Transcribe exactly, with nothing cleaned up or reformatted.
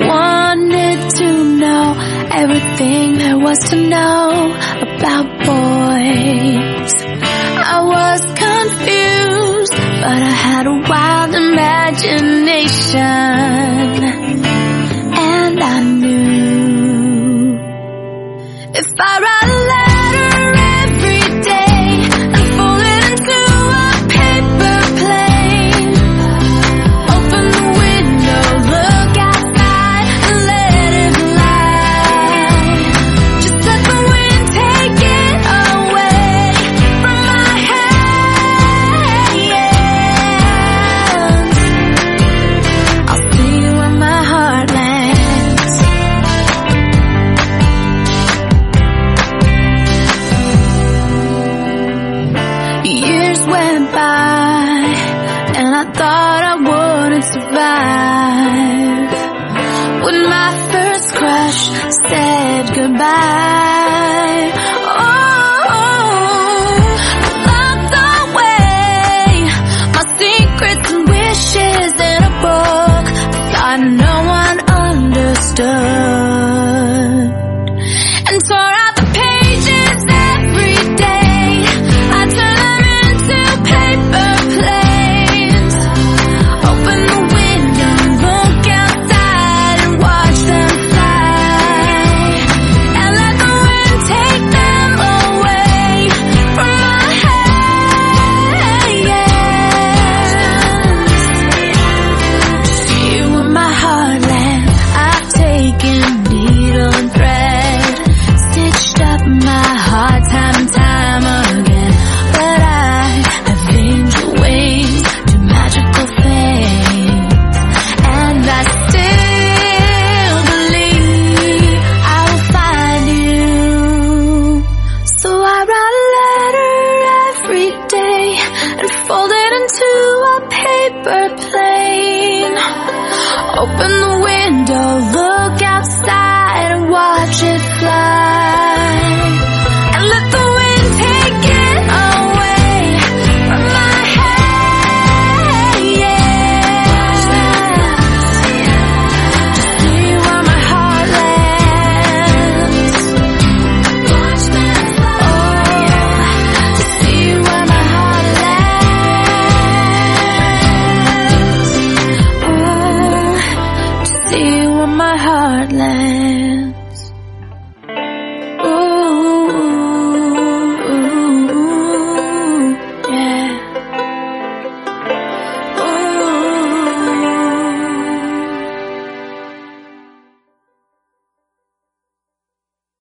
wanted to know everything there was to know about boys. I was confused, but I had a wild imagination, and I knew if I write a letter every day and fold it into a paper plane, open the window, look outside and let it fly. Just let the wind take it away from my hands. I'll see you where my heart lands. Years went by and I thought I wouldn't survive when my first crush said goodbye. Oh, I locked away my secrets and wishes in a book. Thought no one understood, and tore out the pages every day. I turned them into paper planes. Open the window, look outside and watch them fly. And let the wind take them away from my hands. See you in my heartland. I've taken needle and thread, stitched up my heart time and time again. But I have angel wings, do magical things, and I still believe I will find you. So I write a letter every day and fold it into a paper plane. Open the window, look outside and watch it fly. And let the wind take it away from my hands. Just see where my heart lands. Oh, to see where my heart lands. Oh, to see where my heart lands.